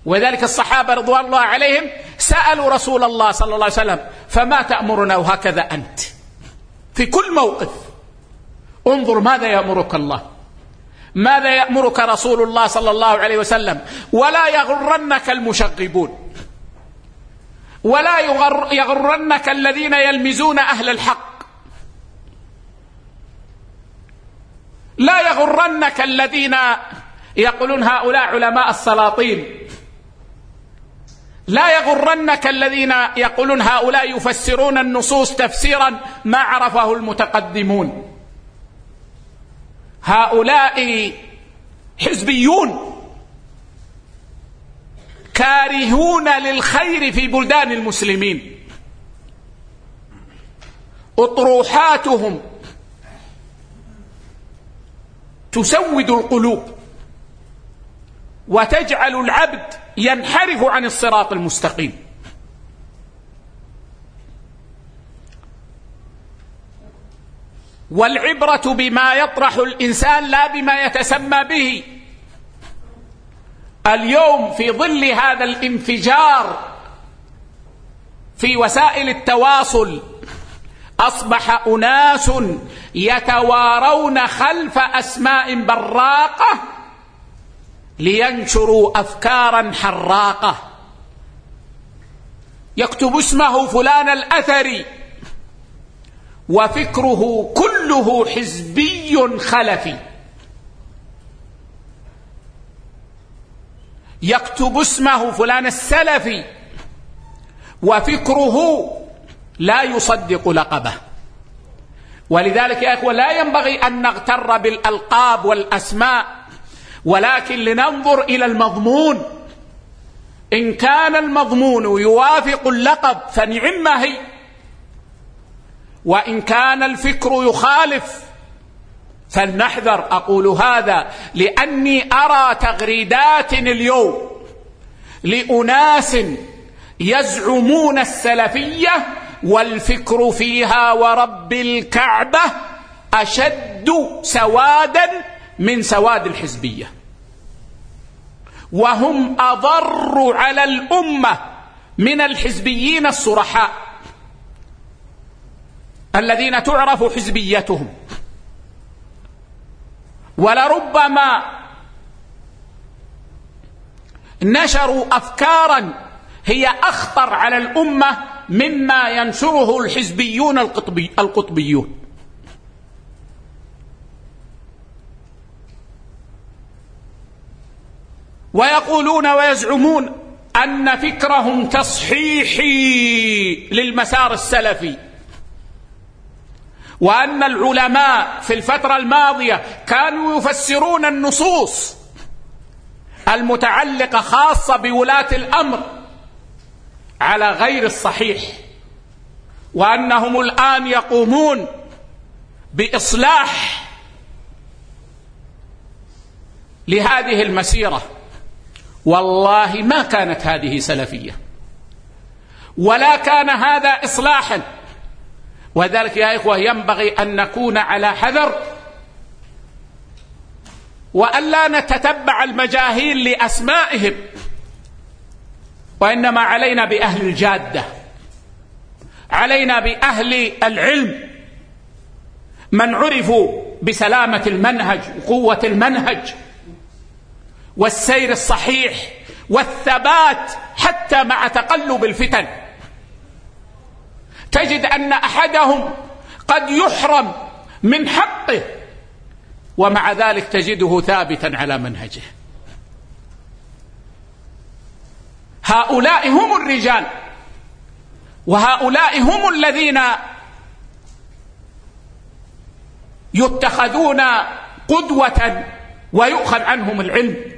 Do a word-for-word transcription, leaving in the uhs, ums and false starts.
وذلك الصحابة رضوان الله عليهم سألوا رسول الله صلى الله عليه وسلم: فما تأمرنا؟ وهكذا أنت في كل موقف انظر ماذا يأمرك الله، ماذا يأمرك رسول الله صلى الله عليه وسلم. ولا يغرنك المشغبون، ولا يغر يغرنك الذين يلمزون أهل الحق، لا يغرنك الذين يقولون هؤلاء علماء السلاطين، لا يغرنك الذين يقولون هؤلاء يفسرون النصوص تفسيرا ما عرفه المتقدمون. هؤلاء حزبيون كارهون للخير في بلدان المسلمين، أطروحاتهم تسود القلوب وتجعل العبد ينحرف عن الصراط المستقيم. والعبرة بما يطرح الإنسان لا بما يتسمى به. اليوم في ظل هذا الانفجار في وسائل التواصل أصبح أناس يتوارون خلف أسماء براقة لينشروا أفكارا حراقة. يكتب اسمه فلان الأثري وفكره كله حزبي خلفي، يكتب اسمه فلان السلفي وفكره لا يصدق لقبه. ولذلك يا إخوة لا ينبغي أن نغتر بالألقاب والأسماء، ولكن لننظر إلى المضمون. إن كان المضمون يوافق اللقب فنعم ما هي، وإن كان الفكر يخالف فلنحذر. أقول هذا لأني أرى تغريدات اليوم لأناس يزعمون السلفية والفكر فيها ورب الكعبة أشد سوادا من سواد الحزبية، وهم أضر على الأمة من الحزبيين الصرحاء الذين تعرف حزبيتهم. ولربما نشروا أفكارا هي أخطر على الأمة مما ينشره الحزبيون القطبي القطبيون. ويقولون ويزعمون أن فكرهم تصحيحي للمسار السلفي، وأن العلماء في الفترة الماضية كانوا يفسرون النصوص المتعلقة خاصة بولاة الأمر على غير الصحيح، وأنهم الآن يقومون بإصلاح لهذه المسيرة. والله ما كانت هذه سلفية ولا كان هذا إصلاحا. وذلك يا إخوة ينبغي أن نكون على حذر، وأن لا نتتبع المجاهيل لأسمائهم، وإنما علينا بأهل الجادة، علينا بأهل العلم، من عرفوا بسلامة المنهج وقوة المنهج والسير الصحيح والثبات حتى مع تقلب الفتن. تجد أن أحدهم قد يحرم من حقه ومع ذلك تجده ثابتا على منهجه. هؤلاء هم الرجال، وهؤلاء هم الذين يتخذون قدوة ويؤخذ عنهم العلم.